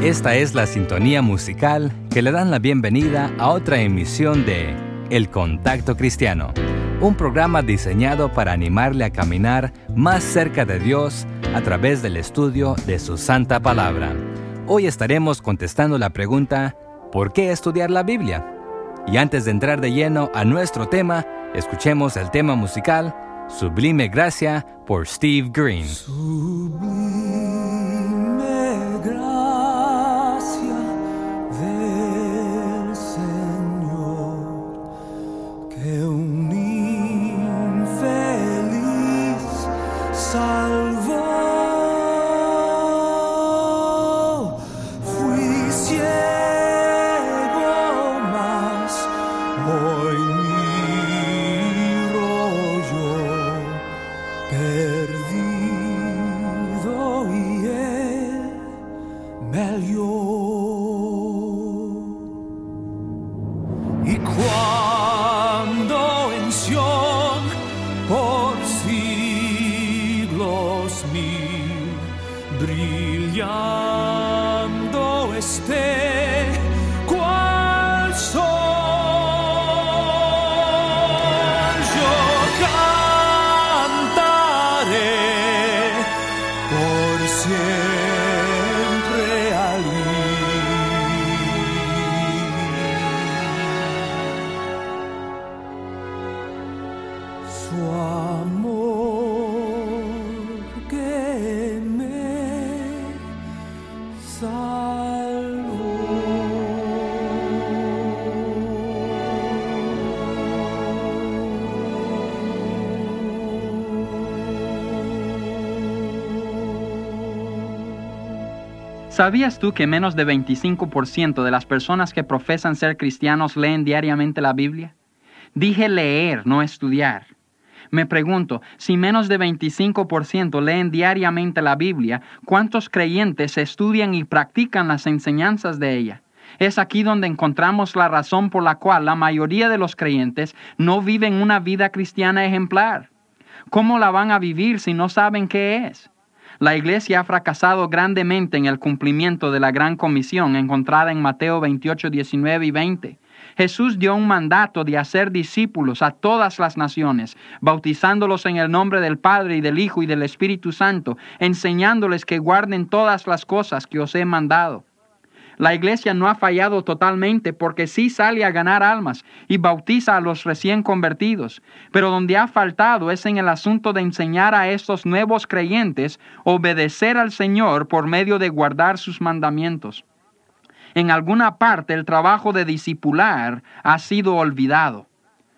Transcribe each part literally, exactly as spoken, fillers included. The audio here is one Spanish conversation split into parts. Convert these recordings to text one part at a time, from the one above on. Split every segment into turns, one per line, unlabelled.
Esta es la sintonía musical que le dan la bienvenida a otra emisión de El Contacto Cristiano, un programa diseñado para animarle a caminar más cerca de Dios a través del estudio de su Santa Palabra. Hoy estaremos contestando la pregunta, ¿por qué estudiar la Biblia? Y antes de entrar de lleno a nuestro tema, escuchemos el tema musical Sublime Gracia por Steve Green.
Sublime gracia del Señor, que un infeliz salvó. Fui ciego, mas hoy miro yo, perdido, y Él me halló. Y cuando en Sión por siglos mil brillando esté cual sol, yo cantaré por siempre al ir. Su amor que me
¿Sabías tú que menos de veinticinco por ciento de las personas que profesan ser cristianos leen diariamente la Biblia? Dije leer, no estudiar. Me pregunto, si menos de veinticinco por ciento leen diariamente la Biblia, ¿cuántos creyentes estudian y practican las enseñanzas de ella? Es aquí donde encontramos la razón por la cual la mayoría de los creyentes no viven una vida cristiana ejemplar. ¿Cómo la van a vivir si no saben qué es? La iglesia ha fracasado grandemente en el cumplimiento de la gran comisión encontrada en Mateo veintiocho, diecinueve y veinte. Jesús dio un mandato de hacer discípulos a todas las naciones, bautizándolos en el nombre del Padre y del Hijo y del Espíritu Santo, enseñándoles que guarden todas las cosas que os he mandado. La iglesia no ha fallado totalmente porque sí sale a ganar almas y bautiza a los recién convertidos, pero donde ha faltado es en el asunto de enseñar a estos nuevos creyentes obedecer al Señor por medio de guardar sus mandamientos. En alguna parte el trabajo de discipular ha sido olvidado.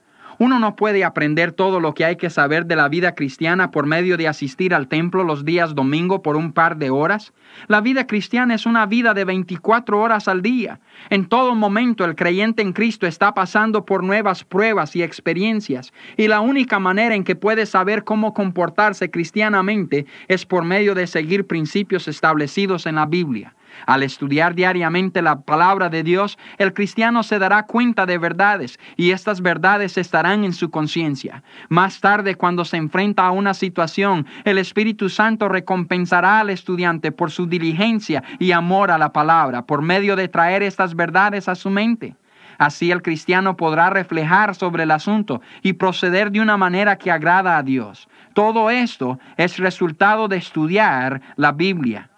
Uno no puede aprender todo lo que hay que saber de la vida cristiana por medio de asistir al templo los días domingo por un par de horas. La vida cristiana es una vida de veinticuatro horas al día. En todo momento el creyente en Cristo está pasando por nuevas pruebas y experiencias, y la única manera en que puede saber cómo comportarse cristianamente es por medio de seguir principios establecidos en la Biblia. Al estudiar diariamente la palabra de Dios, el cristiano se dará cuenta de verdades y estas verdades estarán en su conciencia. Más tarde, cuando se enfrenta a una situación, el Espíritu Santo recompensará al estudiante por su diligencia y amor a la palabra, por medio de traer estas verdades a su mente. Así el cristiano podrá reflejar sobre el asunto y proceder de una manera que agrada a Dios. Todo esto es resultado de estudiar la Biblia.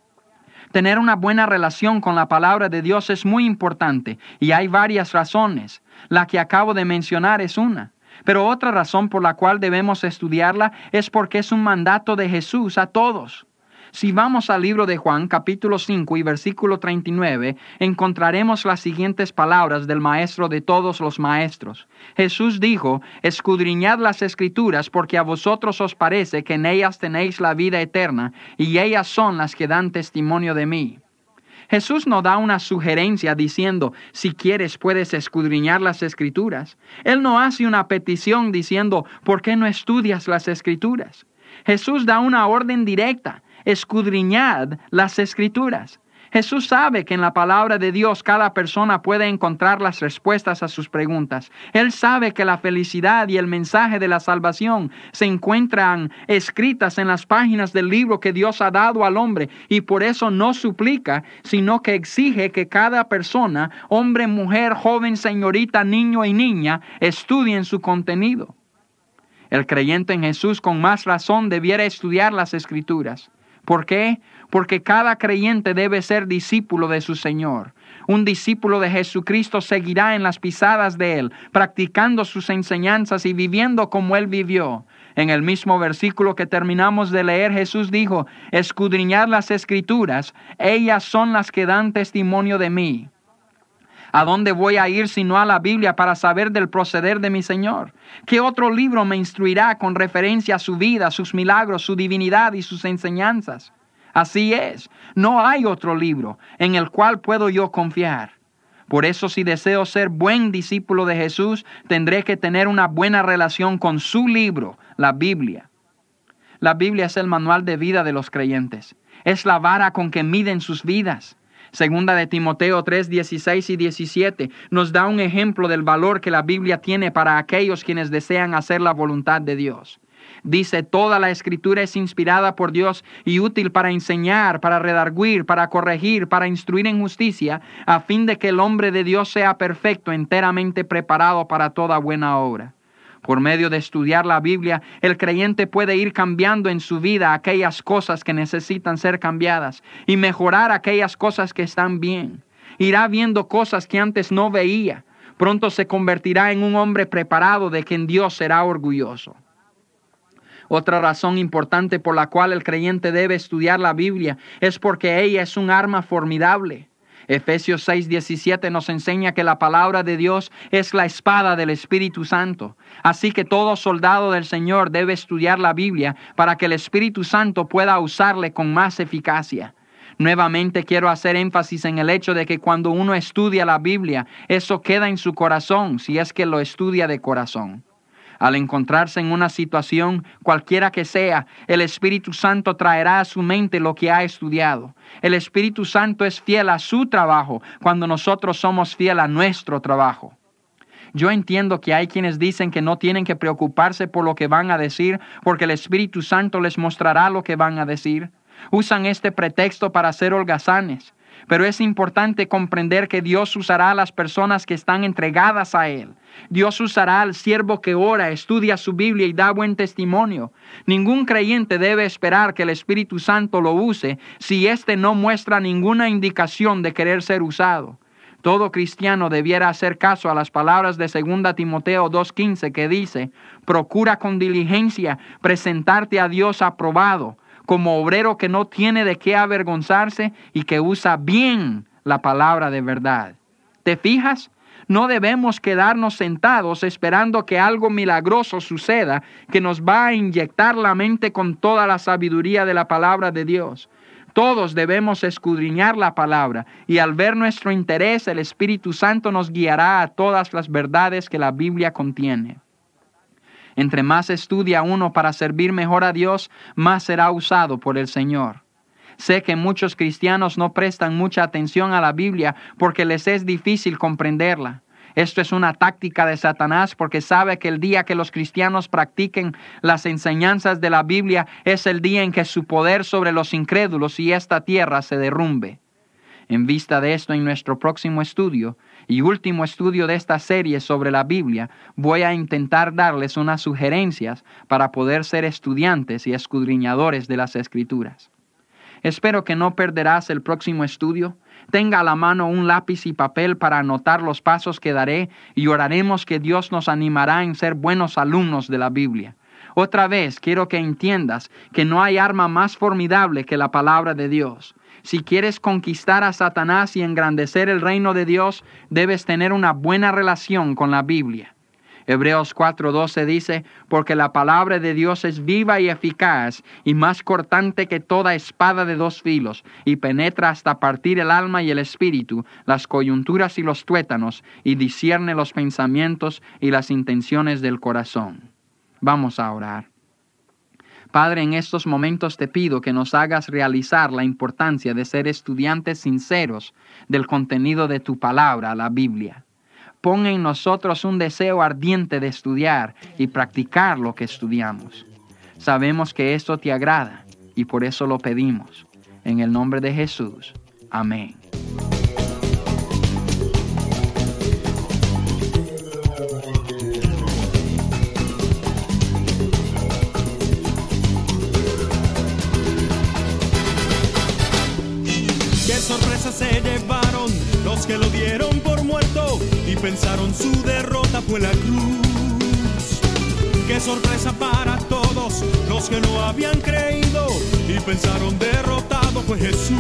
Tener una buena relación con la palabra de Dios es muy importante y hay varias razones. La que acabo de mencionar es una. Pero otra razón por la cual debemos estudiarla es porque es un mandato de Jesús a todos. Si vamos al libro de Juan, capítulo cinco y versículo treinta y nueve, encontraremos las siguientes palabras del maestro de todos los maestros. Jesús dijo, escudriñad las Escrituras porque a vosotros os parece que en ellas tenéis la vida eterna, y ellas son las que dan testimonio de mí. Jesús no da una sugerencia diciendo, si quieres puedes escudriñar las Escrituras. Él no hace una petición diciendo, ¿por qué no estudias las Escrituras? Jesús da una orden directa. Escudriñad las Escrituras. Jesús sabe que en la palabra de Dios cada persona puede encontrar las respuestas a sus preguntas. Él sabe que la felicidad y el mensaje de la salvación se encuentran escritas en las páginas del libro que Dios ha dado al hombre, y por eso no suplica, sino que exige que cada persona, hombre, mujer, joven, señorita, niño y niña, estudien su contenido. El creyente en Jesús con más razón debiera estudiar las Escrituras. ¿Por qué? Porque cada creyente debe ser discípulo de su Señor. Un discípulo de Jesucristo seguirá en las pisadas de Él, practicando sus enseñanzas y viviendo como Él vivió. En el mismo versículo que terminamos de leer, Jesús dijo: escudriñad las Escrituras, ellas son las que dan testimonio de mí. ¿A dónde voy a ir sino a la Biblia para saber del proceder de mi Señor? ¿Qué otro libro me instruirá con referencia a su vida, sus milagros, su divinidad y sus enseñanzas? Así es, no hay otro libro en el cual puedo yo confiar. Por eso, si deseo ser buen discípulo de Jesús, tendré que tener una buena relación con su libro, la Biblia. La Biblia es el manual de vida de los creyentes. Es la vara con que miden sus vidas. Segunda de Timoteo tres, dieciséis y diecisiete nos da un ejemplo del valor que la Biblia tiene para aquellos quienes desean hacer la voluntad de Dios. Dice: toda la Escritura es inspirada por Dios y útil para enseñar, para redarguir, para corregir, para instruir en justicia, a fin de que el hombre de Dios sea perfecto, enteramente preparado para toda buena obra. Por medio de estudiar la Biblia, el creyente puede ir cambiando en su vida aquellas cosas que necesitan ser cambiadas y mejorar aquellas cosas que están bien. Irá viendo cosas que antes no veía. Pronto se convertirá en un hombre preparado de quien Dios será orgulloso. Otra razón importante por la cual el creyente debe estudiar la Biblia es porque ella es un arma formidable. Efesios seis, diecisiete nos enseña que la palabra de Dios es la espada del Espíritu Santo. Así que todo soldado del Señor debe estudiar la Biblia para que el Espíritu Santo pueda usarle con más eficacia. Nuevamente quiero hacer énfasis en el hecho de que cuando uno estudia la Biblia, eso queda en su corazón, si es que lo estudia de corazón. Al encontrarse en una situación, cualquiera que sea, el Espíritu Santo traerá a su mente lo que ha estudiado. El Espíritu Santo es fiel a su trabajo cuando nosotros somos fiel a nuestro trabajo. Yo entiendo que hay quienes dicen que no tienen que preocuparse por lo que van a decir porque el Espíritu Santo les mostrará lo que van a decir. Usan este pretexto para ser holgazanes. Pero es importante comprender que Dios usará a las personas que están entregadas a Él. Dios usará al siervo que ora, estudia su Biblia y da buen testimonio. Ningún creyente debe esperar que el Espíritu Santo lo use si éste no muestra ninguna indicación de querer ser usado. Todo cristiano debiera hacer caso a las palabras de Segunda Timoteo dos quince que dice: procura con diligencia presentarte a Dios aprobado, como obrero que no tiene de qué avergonzarse y que usa bien la palabra de verdad. ¿Te fijas? No debemos quedarnos sentados esperando que algo milagroso suceda que nos va a inyectar la mente con toda la sabiduría de la palabra de Dios. Todos debemos escudriñar la palabra y al ver nuestro interés, el Espíritu Santo nos guiará a todas las verdades que la Biblia contiene. Entre más estudia uno para servir mejor a Dios, más será usado por el Señor. Sé que muchos cristianos no prestan mucha atención a la Biblia porque les es difícil comprenderla. Esto es una táctica de Satanás porque sabe que el día que los cristianos practiquen las enseñanzas de la Biblia es el día en que su poder sobre los incrédulos y esta tierra se derrumbe. En vista de esto, en nuestro próximo estudio y último estudio de esta serie sobre la Biblia, voy a intentar darles unas sugerencias para poder ser estudiantes y escudriñadores de las Escrituras. Espero que no perderás el próximo estudio. Tenga a la mano un lápiz y papel para anotar los pasos que daré y oraremos que Dios nos animará en ser buenos alumnos de la Biblia. Otra vez, quiero que entiendas que no hay arma más formidable que la palabra de Dios. Si quieres conquistar a Satanás y engrandecer el reino de Dios, debes tener una buena relación con la Biblia. Hebreos cuatro doce dice: porque la palabra de Dios es viva y eficaz y más cortante que toda espada de dos filos y penetra hasta partir el alma y el espíritu, las coyunturas y los tuétanos, y discierne los pensamientos y las intenciones del corazón. Vamos a orar. Padre, en estos momentos te pido que nos hagas realizar la importancia de ser estudiantes sinceros del contenido de tu palabra, la Biblia. Pon en nosotros un deseo ardiente de estudiar y practicar lo que estudiamos. Sabemos que esto te agrada y por eso lo pedimos. En el nombre de Jesús. Amén.
Qué sorpresa se llevaron los que lo dieron por muerto y pensaron su derrota fue la cruz. Qué sorpresa para todos los que no habían creído y pensaron derrotado fue Jesús.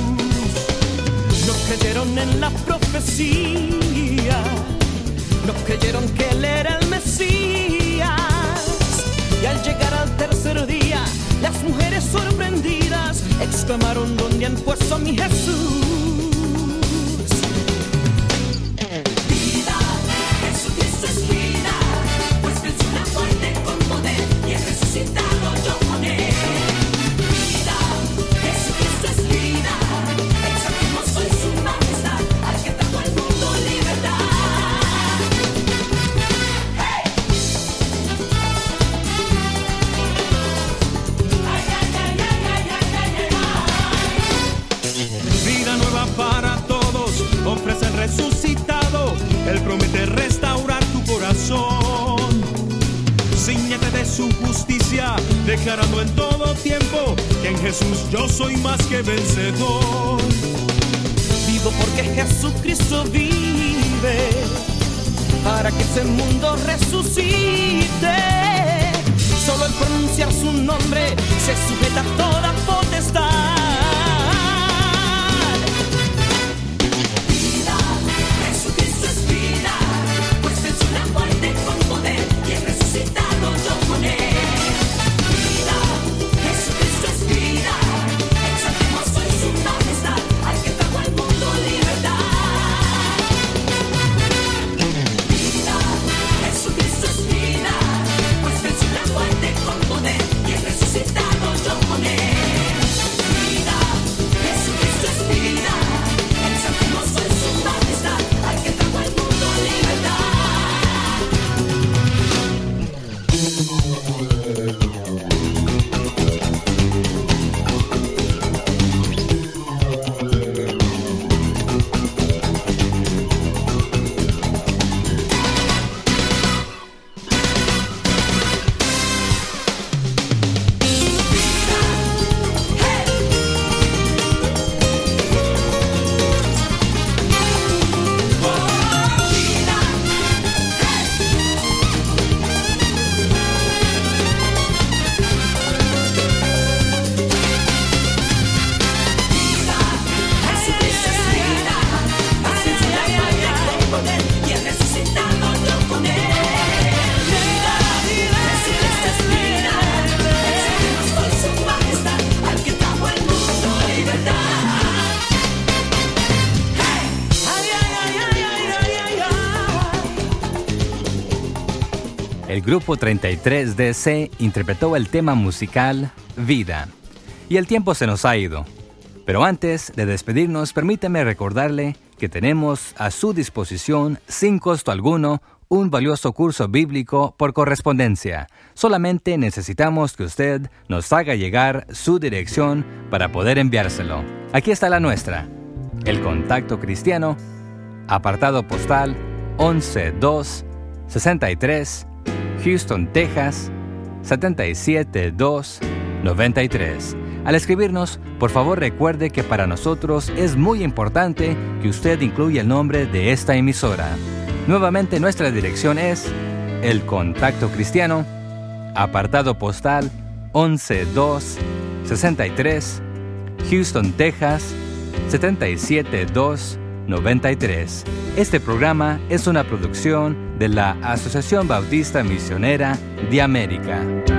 No creyeron en la profecía, no creyeron que Él era el Mesías. Y al llegar al tercer día, las mujeres sorprendidas exclamaron: ¿dónde han puesto a mi Jesús? Vida, Jesucristo es vida, pues venció la muerte con poder y es resucitado yo con Él. Vida, Jesucristo es vida, exaltemos hoy su majestad, al que trajo al mundo libertad. Para todos ofrece el resucitado, Él promete restaurar tu corazón. Cíñete de su justicia, declarando en todo tiempo que en Jesús yo soy más que vencedor. Vivo porque Jesucristo vive, para que este mundo resucite. Solo al pronunciar su nombre se sujeta toda potestad.
El grupo treinta y tres D C interpretó el tema musical Vida. Y el tiempo se nos ha ido. Pero antes de despedirnos, permítame recordarle que tenemos a su disposición, sin costo alguno, un valioso curso bíblico por correspondencia. Solamente necesitamos que usted nos haga llegar su dirección para poder enviárselo. Aquí está la nuestra. El Contacto Cristiano, apartado postal once dos sesenta y tres, Houston, Texas, siete siete dos nueve tres. Al escribirnos, por favor recuerde que para nosotros es muy importante que usted incluya el nombre de esta emisora. Nuevamente nuestra dirección es El Contacto Cristiano, apartado postal once dos sesenta y tres, Houston, Texas, siete siete dos nueve tres. Este programa es una producción de la Asociación Bautista Misionera de América.